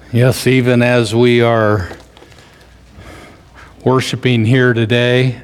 Yes, even as we are worshiping here today,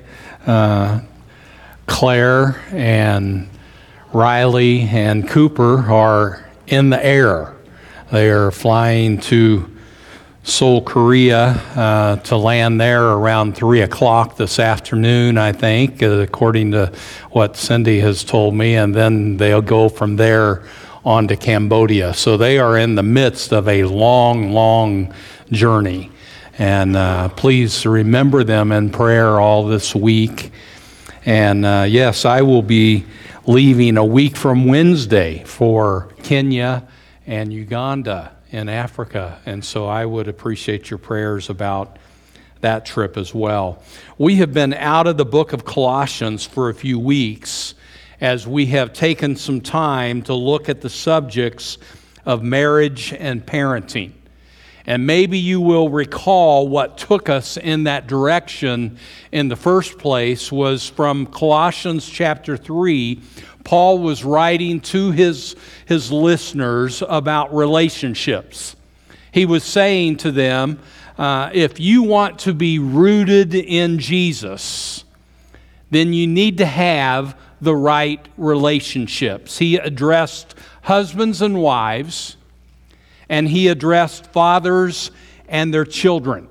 Claire and Riley and Cooper are in the air. They are flying to Seoul, Korea, to land there around 3 o'clock this afternoon, I think, according to what Cindy has told me, and then they'll go from there on to Cambodia. So they are in the midst of a long journey. And please remember them in prayer all this week. And yes, I will be leaving a week from Wednesday for Kenya and Uganda in Africa. And so I would appreciate your prayers about that trip as well. We have been out of the book of Colossians for a few weeks, as we have taken some time to look at the subjects of marriage and parenting. And maybe you will recall what took us in that direction in the first place was from Colossians chapter 3. Paul was writing to his listeners about relationships. He was saying to them, if you want to be rooted in Jesus, then you need to have the right relationships. He addressed husbands and wives, and he addressed fathers and their children.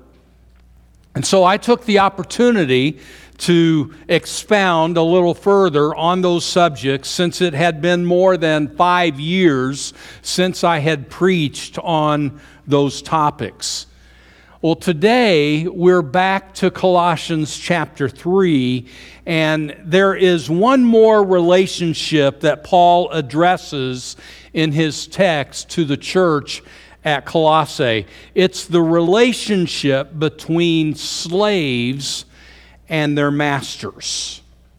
And so I took the opportunity to expound a little further on those subjects, since it had been more than 5 years since I had preached on those topics. Well, today we're back to Colossians chapter 3, and there is one more relationship that Paul addresses in his text to the church at Colossae. It's the relationship between slaves and their masters.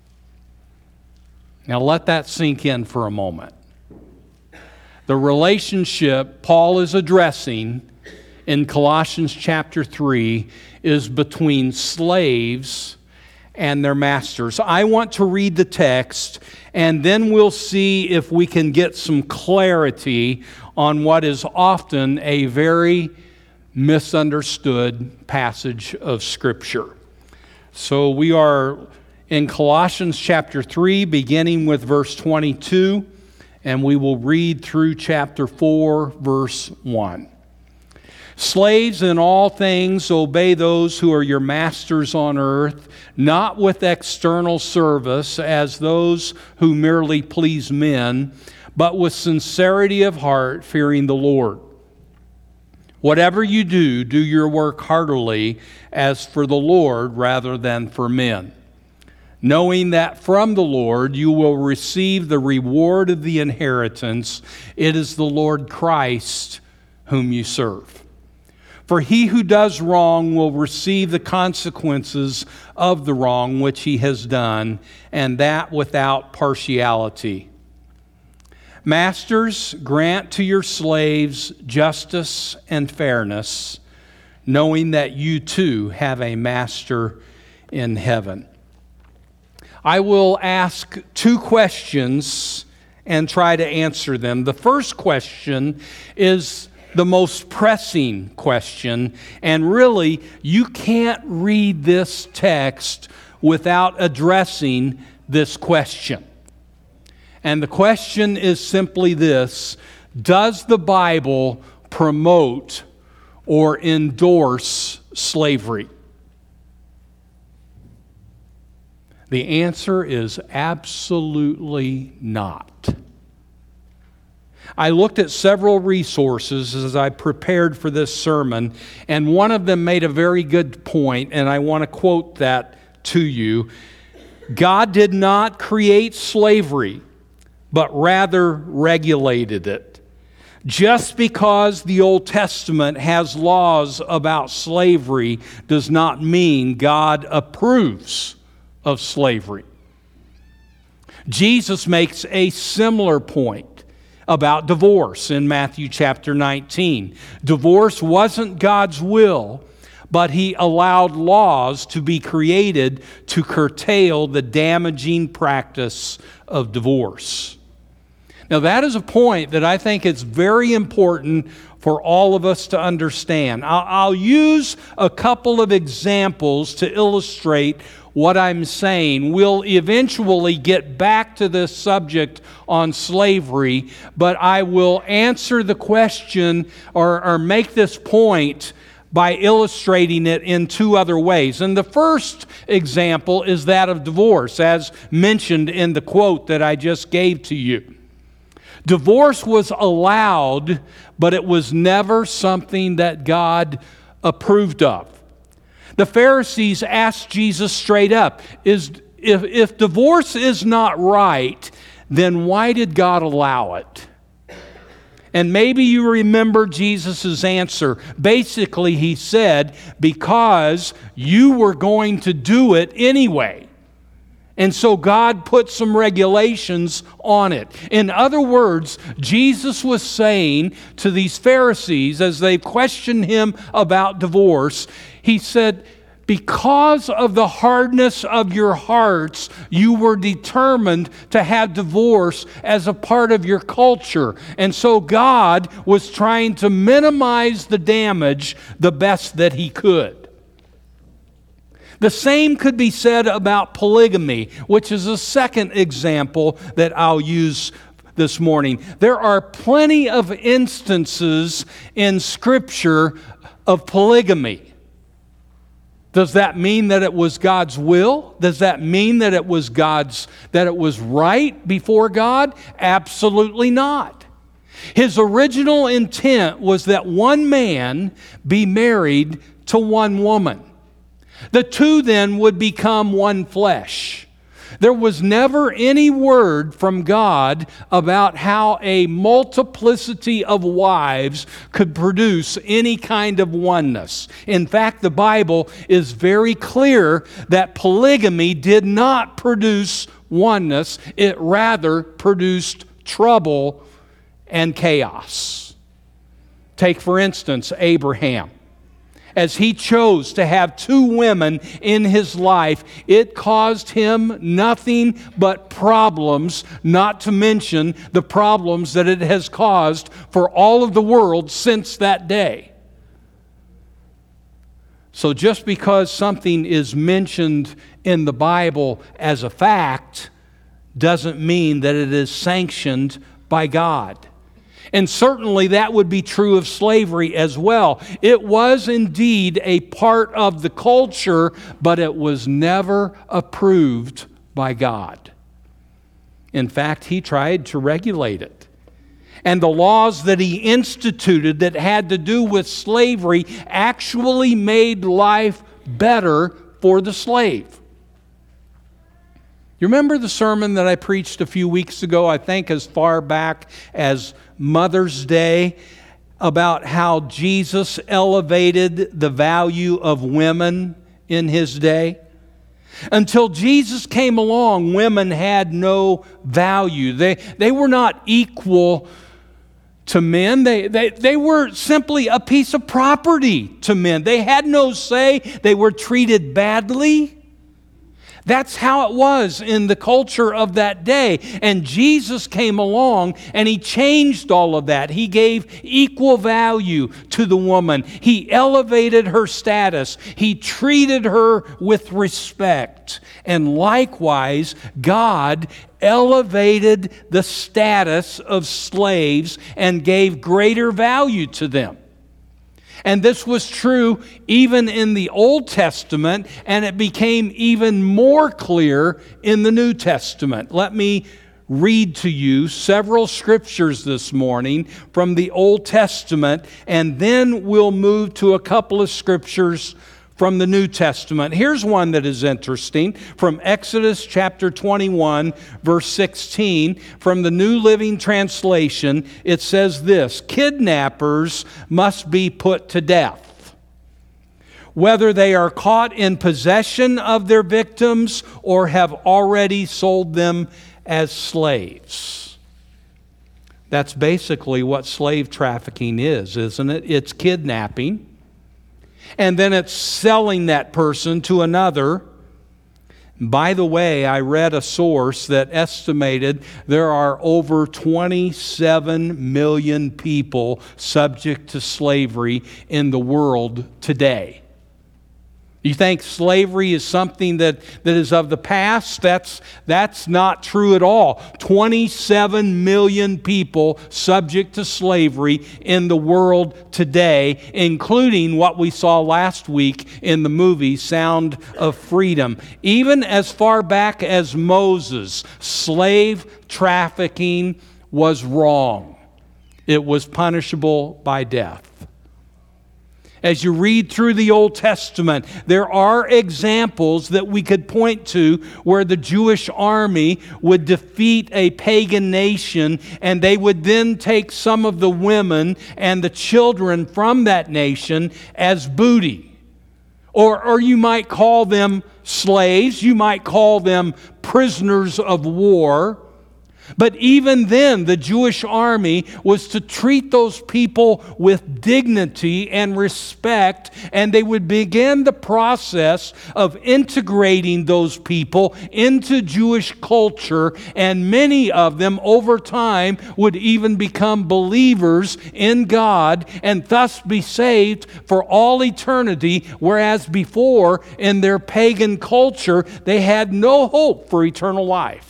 Now let that sink in for a moment. The relationship Paul is addressing in Colossians chapter 3 is between slaves and their masters. I want to read the text, and then we'll see if we can get some clarity on what is often a very misunderstood passage of Scripture. So we are in Colossians chapter 3, beginning with verse 22, and we will read through chapter 4, verse 1. Slaves, in all things obey those who are your masters on earth, not with external service as those who merely please men, but with sincerity of heart, fearing the Lord. Whatever you do, do your work heartily as for the Lord rather than for men, knowing that from the Lord you will receive the reward of the inheritance. It is the Lord Christ whom you serve. For he who does wrong will receive the consequences of the wrong which he has done, and that without partiality. Masters, grant to your slaves justice and fairness, knowing that you too have a master in heaven. I will ask 2 questions and try to answer them. The first question is the most pressing question, and really, you can't read this text without addressing this question. And the question is simply this: does the Bible promote or endorse slavery? The answer is absolutely not. I looked at several resources as I prepared for this sermon, and one of them made a very good point, and I want to quote that to you. God did not create slavery, but rather regulated it. Just because the Old Testament has laws about slavery does not mean God approves of slavery. Jesus makes a similar point about divorce in Matthew chapter 19. Divorce wasn't God's will, but he allowed laws to be created to curtail the damaging practice of divorce. Now, that is a point that I think is very important for all of us to understand. I'll use a couple of examples to illustrate what I'm saying. We'll eventually get back to this subject on slavery, but I will answer the question or make this point by illustrating it in two other ways. And the first example is that of divorce, as mentioned in the quote that I just gave to you. Divorce was allowed, but it was never something that God approved of. The Pharisees asked Jesus straight up, if divorce is not right, then why did God allow it? And maybe you remember Jesus' answer. Basically, he said, because you were going to do it anyway. And so God put some regulations on it. In other words, Jesus was saying to these Pharisees, as they questioned him about divorce, he said, because of the hardness of your hearts, you were determined to have divorce as a part of your culture. And so God was trying to minimize the damage the best that he could. The same could be said about polygamy, which is a second example that I'll use this morning. There are plenty of instances in Scripture of polygamy. Does that mean that it was God's will? Does that mean that it was right before God? Absolutely not. His original intent was that one man be married to one woman. The two then would become one flesh. There was never any word from God about how a multiplicity of wives could produce any kind of oneness. In fact, the Bible is very clear that polygamy did not produce oneness. It rather produced trouble and chaos. Take, for instance, Abraham. As he chose to have two women in his life, it caused him nothing but problems, not to mention the problems that it has caused for all of the world since that day. So just because something is mentioned in the Bible as a fact doesn't mean that it is sanctioned by God. And certainly that would be true of slavery as well. It was indeed a part of the culture, but it was never approved by God. In fact, he tried to regulate it. And the laws that he instituted that had to do with slavery actually made life better for the slave. You remember the sermon that I preached a few weeks ago, I think as far back as Mother's Day, about how Jesus elevated the value of women in his day? Until Jesus came along, women had no value. They were not equal to men. They were simply a piece of property to men. They had no say. They were treated badly. That's how it was in the culture of that day. And Jesus came along and he changed all of that. He gave equal value to the woman. He elevated her status. He treated her with respect. And likewise, God elevated the status of slaves and gave greater value to them. And this was true even in the Old Testament, and it became even more clear in the New Testament. Let me read to you several scriptures this morning from the Old Testament, and then we'll move to a couple of scriptures from the New Testament. Here's one that is interesting from Exodus chapter 21, verse 16. From the New Living Translation, it says this: kidnappers must be put to death, whether they are caught in possession of their victims or have already sold them as slaves. That's basically what slave trafficking is, isn't it? It's kidnapping. And then it's selling that person to another. By the way, I read a source that estimated there are over 27 million people subject to slavery in the world today. You think slavery is something that is of the past? That's not true at all. 27 million people subject to slavery in the world today, including what we saw last week in the movie Sound of Freedom. Even as far back as Moses, slave trafficking was wrong. It was punishable by death. As you read through the Old Testament, there are examples that we could point to where the Jewish army would defeat a pagan nation, and they would then take some of the women and the children from that nation as booty. Or you might call them slaves, you might call them prisoners of war. But even then, the Jewish army was to treat those people with dignity and respect, and they would begin the process of integrating those people into Jewish culture, and many of them over time would even become believers in God and thus be saved for all eternity, whereas before, in their pagan culture, they had no hope for eternal life.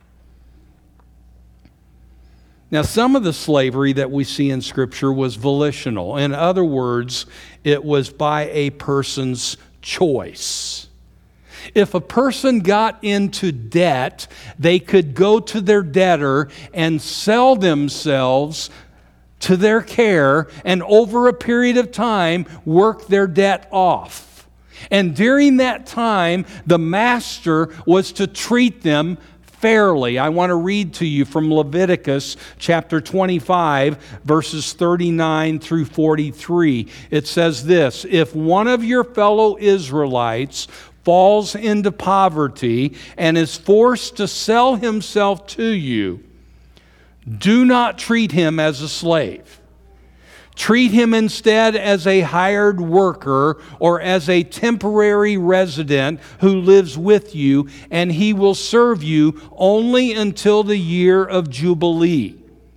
Now, some of the slavery that we see in Scripture was volitional. In other words, it was by a person's choice. If a person got into debt, they could go to their debtor and sell themselves to their care, and over a period of time, work their debt off. And during that time, the master was to treat them fairly. I want to read to you from Leviticus chapter 25, verses 39 through 43. It says this: "If one of your fellow Israelites falls into poverty and is forced to sell himself to you, do not treat him as a slave. Treat him instead as a hired worker or as a temporary resident who lives with you, and he will serve you only until the year of Jubilee.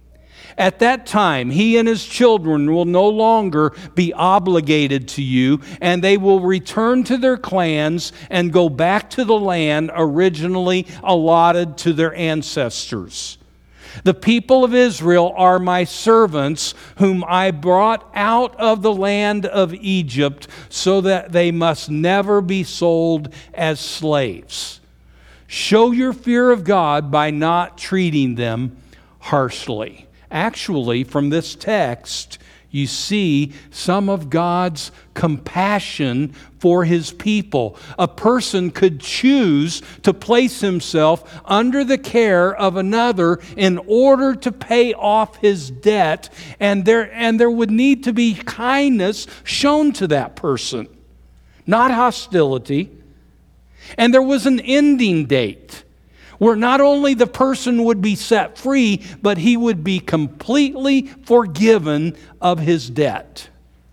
At that time, he and his children will no longer be obligated to you, and they will return to their clans and go back to the land originally allotted to their ancestors. The people of Israel are my servants, whom I brought out of the land of Egypt, so that they must never be sold as slaves. Show your fear of God by not treating them harshly." Actually, from this text, you see some of God's compassion for His people. A person could choose to place himself under the care of another in order to pay off his debt, and there would need to be kindness shown to that person, not hostility. And there was an ending date where not only the person would be set free, but he would be completely forgiven of his debt.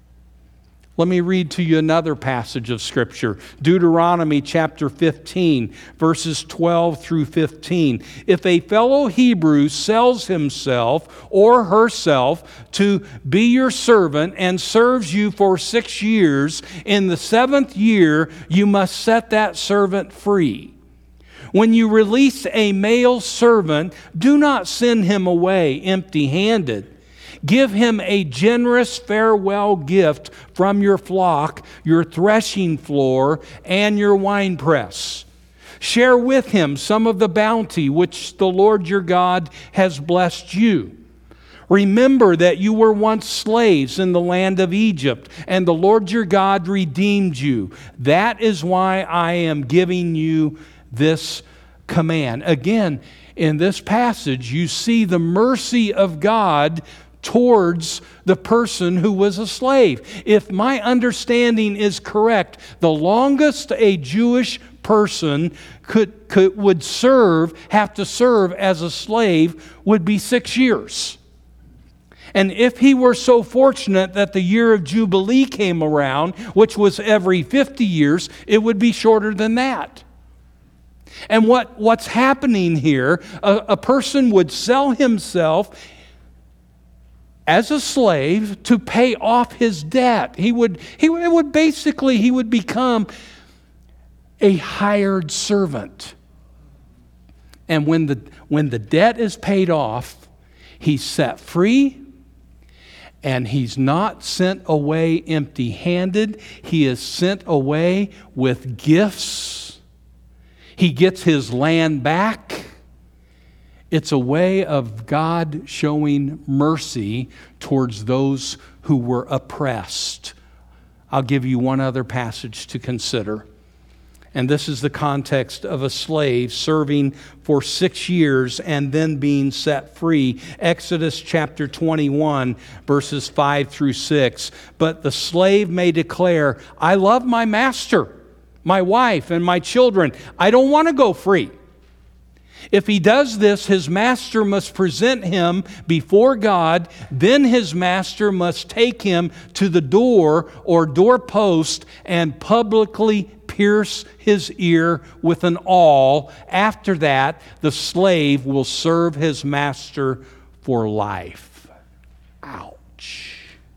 Let me read to you another passage of Scripture. Deuteronomy chapter 15, verses 12 through 15. "If a fellow Hebrew sells himself or herself to be your servant and serves you for 6 years, in the 7th year you must set that servant free. When you release a male servant, do not send him away empty-handed. Give him a generous farewell gift from your flock, your threshing floor, and your winepress. Share with him some of the bounty which the Lord your God has blessed you. Remember that you were once slaves in the land of Egypt, and the Lord your God redeemed you. That is why I am giving you this command." Again, in this passage, you see the mercy of God towards the person who was a slave. If my understanding is correct, the longest a Jewish person would have to serve as a slave would be 6 years. And if he were so fortunate that the year of Jubilee came around, which was every 50 years, it would be shorter than that. And what's happening here, a person would sell himself as a slave to pay off his debt. He would become a hired servant. And when the debt is paid off, he's set free, and he's not sent away empty-handed. He is sent away with gifts. He gets his land back. It's a way of God showing mercy towards those who were oppressed. I'll give you one other passage to consider. And this is the context of a slave serving for 6 years and then being set free. Exodus chapter 21, verses 5 through 6. But the slave may declare, I love my master, my wife, and my children. I don't want to go free. If he does this, his master must present him before God. Then his master must take him to the door or doorpost and publicly pierce his ear with an awl. After that, the slave will serve his master for life. Ouch.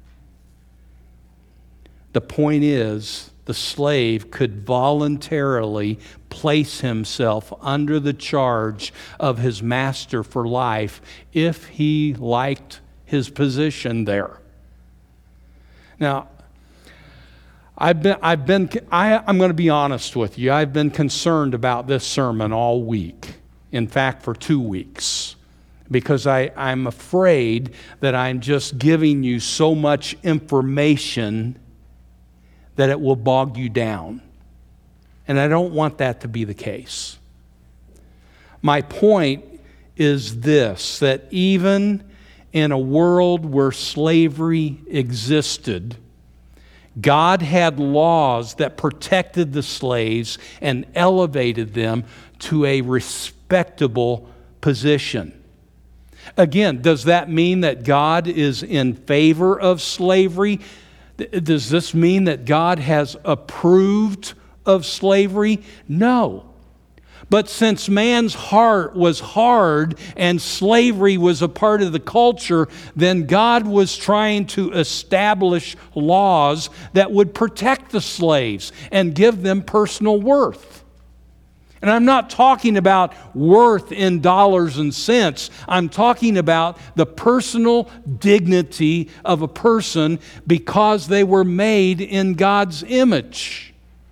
The point is, the slave could voluntarily place himself under the charge of his master for life if he liked his position there. Now, I'm going to be honest with you. I've been concerned about this sermon all week. In fact, for 2 weeks. Because I'm afraid that I'm just giving you so much information that it will bog you down. And I don't want that to be the case. My point is this, that even in a world where slavery existed, God had laws that protected the slaves and elevated them to a respectable position. Again, does that mean that God is in favor of slavery? Does this mean that God has approved of slavery? No. But since man's heart was hard and slavery was a part of the culture, then God was trying to establish laws that would protect the slaves and give them personal worth. And I'm not talking about worth in dollars and cents. I'm talking about the personal dignity of a person because they were made in God's image.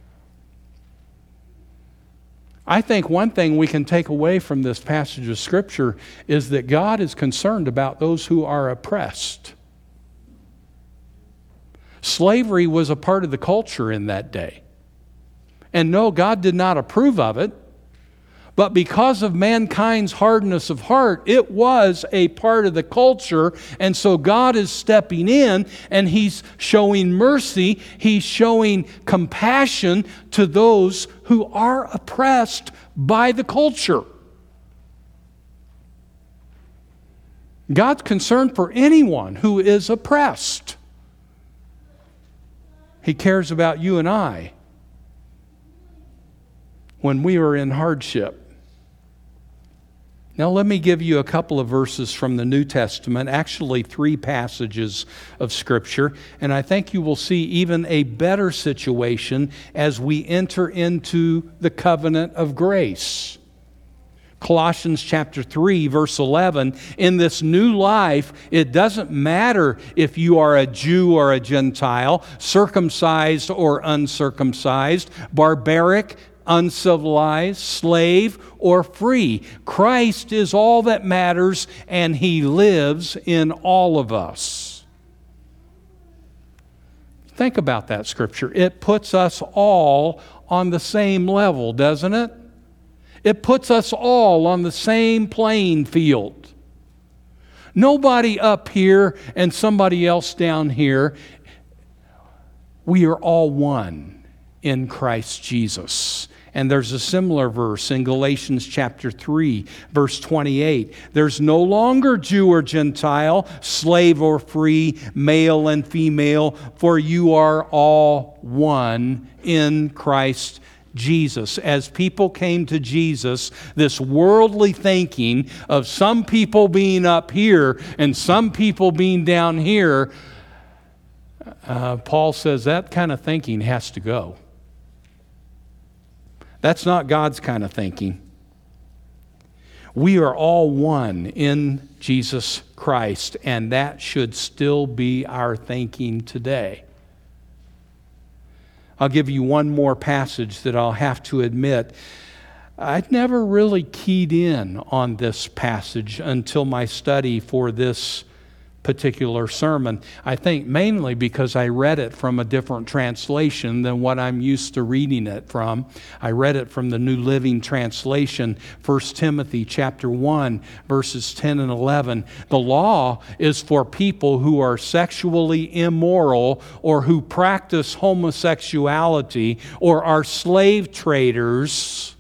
I think one thing we can take away from this passage of Scripture is that God is concerned about those who are oppressed. Slavery was a part of the culture in that day. And no, God did not approve of it. But because of mankind's hardness of heart, it was a part of the culture. And so God is stepping in and He's showing mercy. He's showing compassion to those who are oppressed by the culture. God's concerned for anyone who is oppressed. He cares about you and I when we are in hardship. Now let me give you a couple of verses from the New Testament, actually 3 passages of Scripture, and I think you will see even a better situation as we enter into the covenant of grace. Colossians chapter 3, verse 11, in this new life, it doesn't matter if you are a Jew or a Gentile, circumcised or uncircumcised, barbaric, uncivilized, slave, or free. Christ is all that matters, and He lives in all of us. Think about that scripture. It puts us all on the same level, doesn't it? It puts us all on the same playing field. Nobody up here and somebody else down here. We are all one in Christ Jesus. And there's a similar verse in Galatians chapter 3, verse 28. There's no longer Jew or Gentile, slave or free, male and female, for you are all one in Christ Jesus. As people came to Jesus, this worldly thinking of some people being up here and some people being down here, Paul says that kind of thinking has to go. That's not God's kind of thinking. We are all one in Jesus Christ, and that should still be our thinking today. I'll give you one more passage that I'll have to admit. I'd never really keyed in on this passage until my study for this particular sermon. I think mainly because I read it from a different translation than what I'm used to reading it from. I read it from the New Living Translation, 1 Timothy chapter 1, verses 10 and 11. The law is for people who are sexually immoral or who practice homosexuality or are slave traders,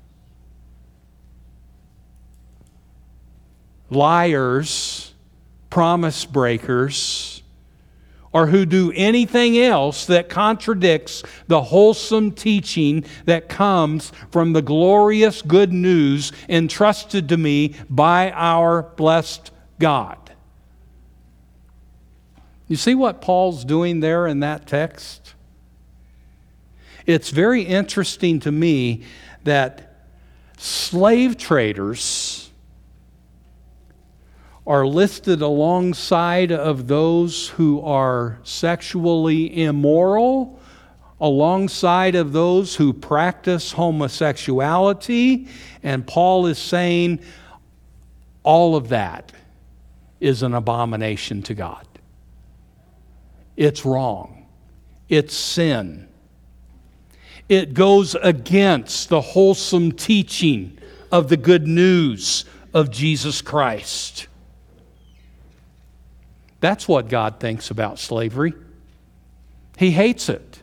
liars, promise breakers, or who do anything else that contradicts the wholesome teaching that comes from the glorious good news entrusted to me by our blessed God. You see what Paul's doing there in that text? It's very interesting to me that slave traders are listed alongside of those who are sexually immoral, alongside of those who practice homosexuality, and Paul is saying all of that is an abomination to God. It's wrong. It's sin. It goes against the wholesome teaching of the good news of Jesus Christ. That's what God thinks about slavery. He hates it.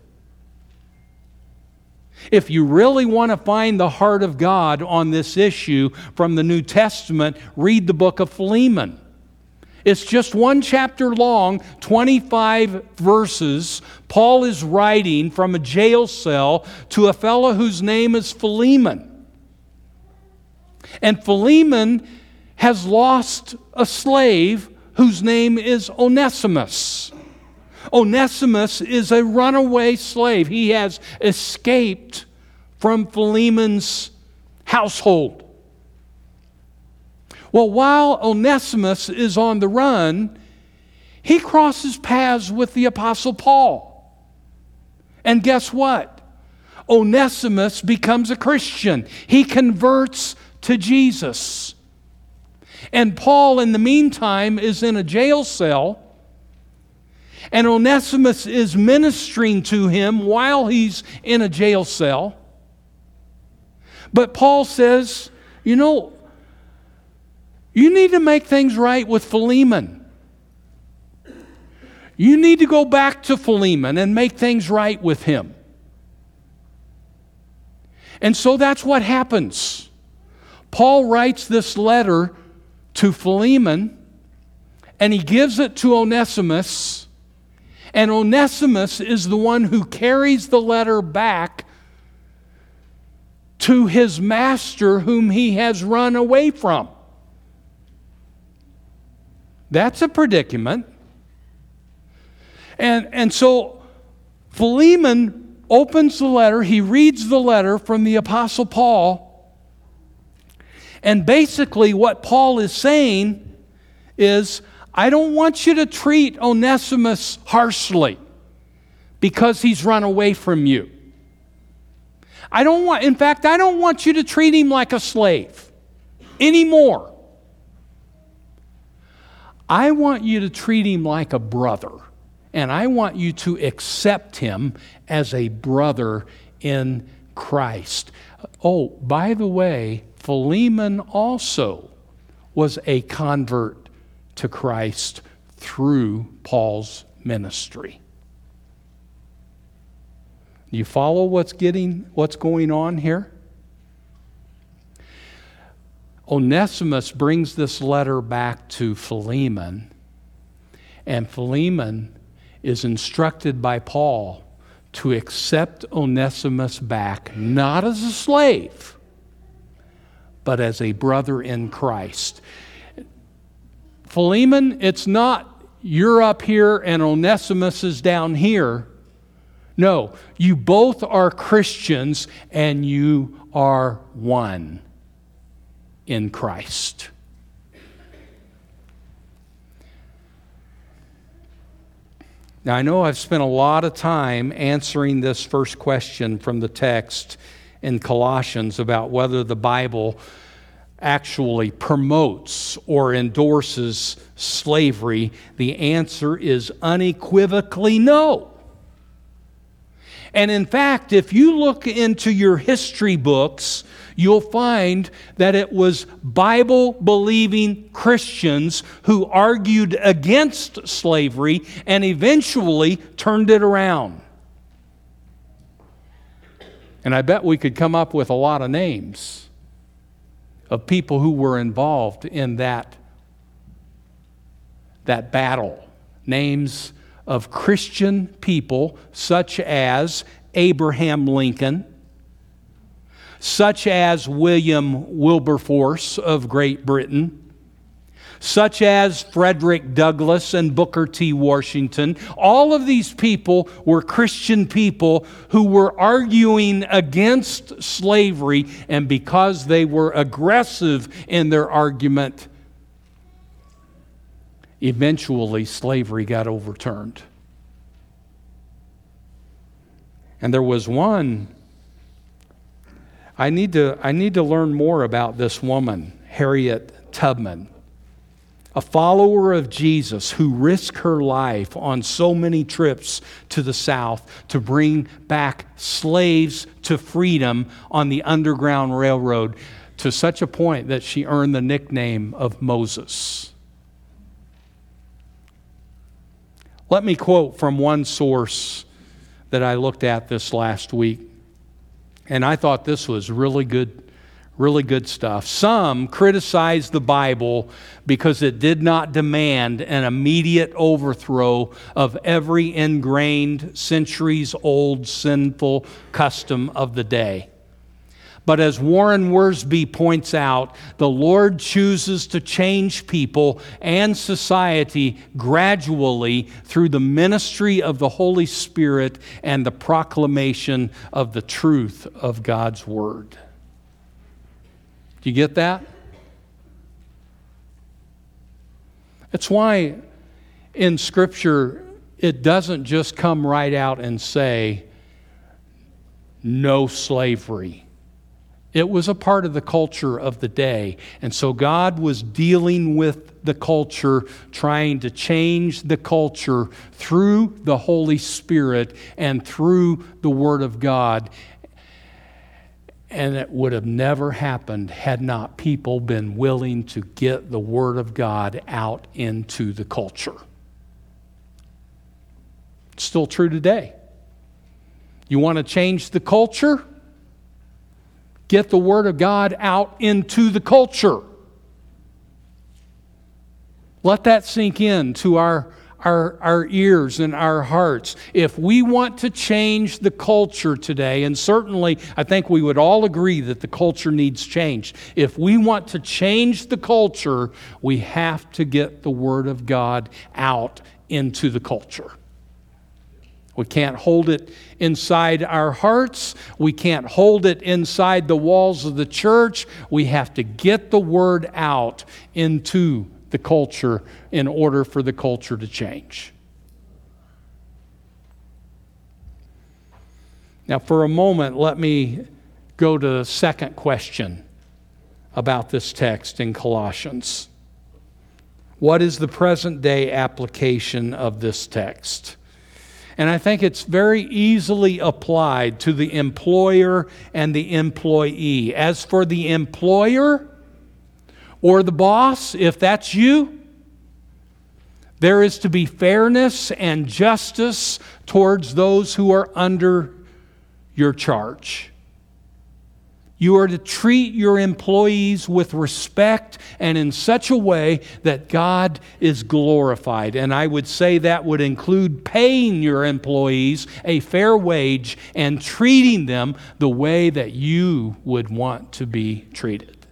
If you really want to find the heart of God on this issue from the New Testament, read the book of Philemon. It's just one chapter long, 25 verses. Paul is writing from a jail cell to a fellow whose name is Philemon. And Philemon has lost a slave whose name is Onesimus. Onesimus is a runaway slave. He has escaped from Philemon's household. Well, while Onesimus is on the run, he crosses paths with the Apostle Paul. And guess what? Onesimus becomes a Christian. He converts to Jesus. And Paul, in the meantime, is in a jail cell, and Onesimus is ministering to him while he's in a jail cell. But Paul says, you need to make things right with Philemon. You need to go back to Philemon and make things right with him. And so that's what happens. Paul writes this letter to Philemon, and he gives it to Onesimus, and Onesimus is the one who carries the letter back to his master whom he has run away from. That's a predicament. And so Philemon opens the letter, he reads the letter from the Apostle Paul, and basically what Paul is saying is, I don't want you to treat Onesimus harshly because he's run away from you. I don't want you to treat him like a slave anymore. I want you to treat him like a brother, and I want you to accept him as a brother in Christ. Oh, by the way, Philemon also was a convert to Christ through Paul's ministry. You follow what's going on here? Onesimus brings this letter back to Philemon, and Philemon is instructed by Paul to accept Onesimus back, not as a slave, but as a brother in Christ. Philemon, it's not you're up here and Onesimus is down here. No, you both are Christians and you are one in Christ. Now, I know I've spent a lot of time answering this first question from the text in Colossians about whether the Bible actually promotes or endorses slavery. The answer is unequivocally no. And in fact, if you look into your history books, you'll find that it was Bible-believing Christians who argued against slavery and eventually turned it around. And I bet we could come up with a lot of names of people who were involved in that battle. Names of Christian people such as Abraham Lincoln, such as William Wilberforce of Great Britain, such as Frederick Douglass and Booker T. Washington. All of these people were Christian people who were arguing against slavery, and because they were aggressive in their argument, eventually slavery got overturned. And there was one, I need to learn more about this woman, Harriet Tubman, a follower of Jesus who risked her life on so many trips to the South to bring back slaves to freedom on the Underground Railroad, to such a point that she earned the nickname of Moses. Let me quote from one source that I looked at this last week, and I thought this was really good stuff. Some criticized the Bible because it did not demand an immediate overthrow of every ingrained, centuries-old sinful custom of the day. But as Warren Wiersbe points out, the Lord chooses to change people and society gradually through the ministry of the Holy Spirit and the proclamation of the truth of God's Word. Do you get that? That's why in Scripture it doesn't just come right out and say, no slavery. It was a part of the culture of the day. And so God was dealing with the culture, trying to change the culture through the Holy Spirit and through the Word of God. And it would have never happened had not people been willing to get the Word of God out into the culture. It's still true today. You want to change the culture? Get the Word of God out into the culture. Let that sink in to our ears and our hearts. If we want to change the culture today, and certainly I think we would all agree that the culture needs change. If we want to change the culture, we have to get the Word of God out into the culture. We can't hold it inside our hearts. We can't hold it inside the walls of the church. We have to get the Word out into the culture in order for the culture to change. Now, for a moment, let me go to the second question about this text in Colossians. What is the present day application of this text? And I think it's very easily applied to the employer and the employee. As for the employer or the boss, if that's you, there is to be fairness and justice towards those who are under your charge. You are to treat your employees with respect and in such a way that God is glorified. And I would say that would include paying your employees a fair wage and treating them the way that you would want to be treated.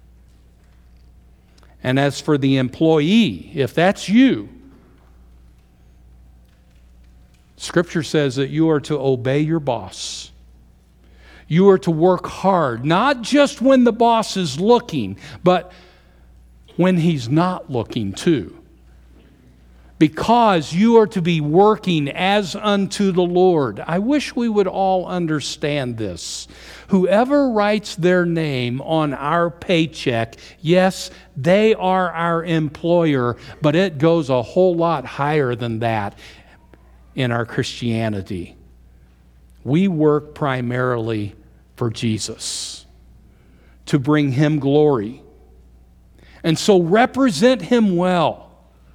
And as for the employee, if that's you, Scripture says that you are to obey your boss. You are to work hard, not just when the boss is looking, but when he's not looking too. Because you are to be working as unto the Lord. I wish we would all understand this. Whoever writes their name on our paycheck, yes, they are our employer, but it goes a whole lot higher than that in our Christianity. We work primarily for Jesus, to bring Him glory. And so represent Him well.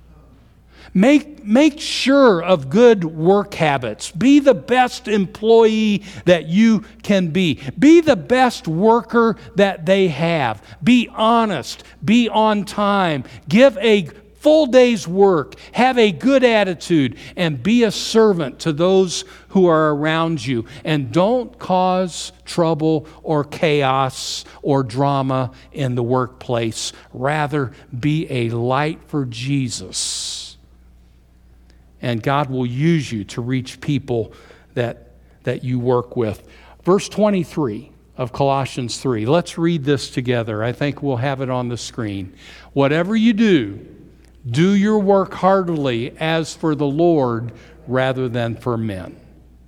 Make sure of good work habits. Be the best employee that you can be. Be the best worker that they have. Be honest. Be on time. Give a full day's work, have a good attitude, and be a servant to those who are around you. And don't cause trouble or chaos or drama in the workplace. Rather, be a light for Jesus. And God will use you to reach people that you work with. Verse 23 of Colossians 3. Let's read this together. I think we'll have it on the screen. Whatever you do, do your work heartily as for the Lord rather than for men.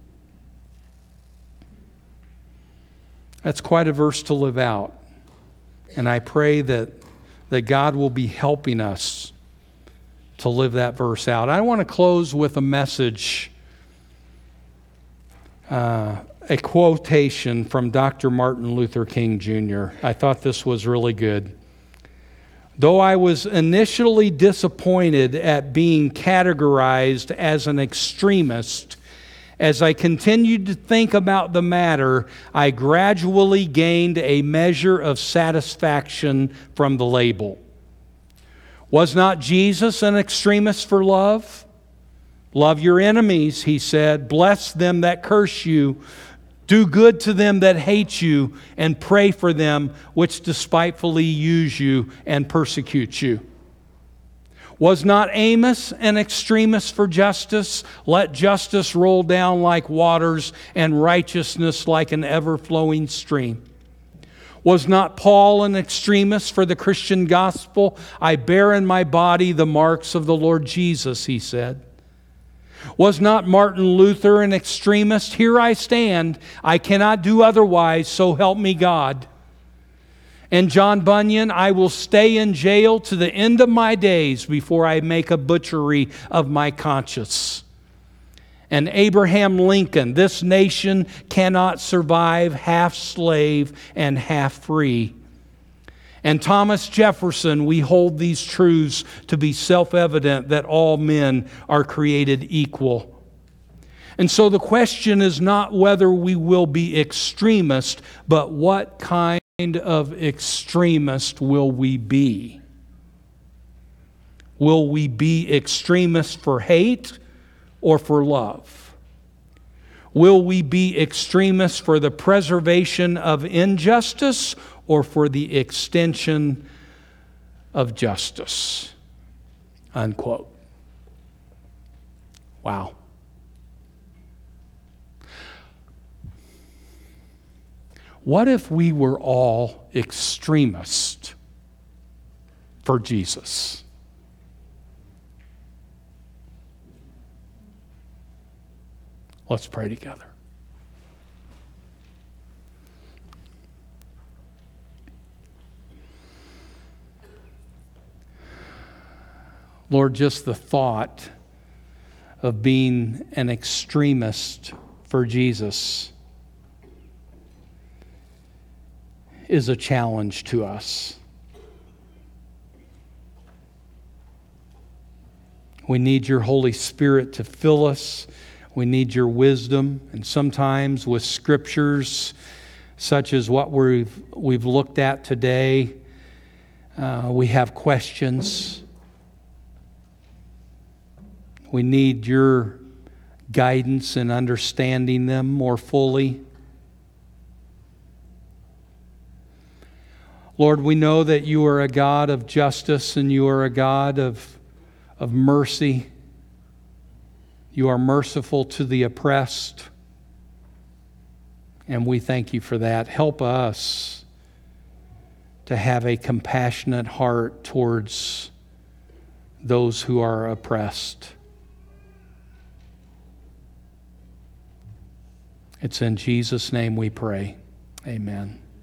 That's quite a verse to live out. And I pray that God will be helping us to live that verse out. I want to close with a message, a quotation from Dr. Martin Luther King Jr. I thought this was really good. Though I was initially disappointed at being categorized as an extremist, as I continued to think about the matter, I gradually gained a measure of satisfaction from the label. Was not Jesus an extremist for love? Love your enemies, he said. Bless them that curse you. Do good to them that hate you, and pray for them which despitefully use you and persecute you. Was not Amos an extremist for justice? Let justice roll down like waters and righteousness like an ever-flowing stream. Was not Paul an extremist for the Christian gospel? I bear in my body the marks of the Lord Jesus, he said. Was not Martin Luther an extremist? Here I stand. I cannot do otherwise, so help me God. And John Bunyan, I will stay in jail to the end of my days before I make a butchery of my conscience. And Abraham Lincoln, this nation cannot survive half slave and half free. And Thomas Jefferson, we hold these truths to be self-evident that all men are created equal. And so the question is not whether we will be extremist, but what kind of extremist will we be? Will we be extremist for hate or for love? Will we be extremists for the preservation of injustice or for the extension of justice? Unquote. Wow. What if we were all extremists for Jesus? Let's pray together. Lord, just the thought of being an extremist for Jesus is a challenge to us. We need your Holy Spirit to fill us. We need your wisdom. And sometimes with scriptures such as what we've looked at today. We have questions. We need your guidance in understanding them more fully. Lord, we know that you are a God of justice and you are a God of mercy. You are merciful to the oppressed. And we thank you for that. Help us to have a compassionate heart towards those who are oppressed. It's in Jesus' name we pray. Amen.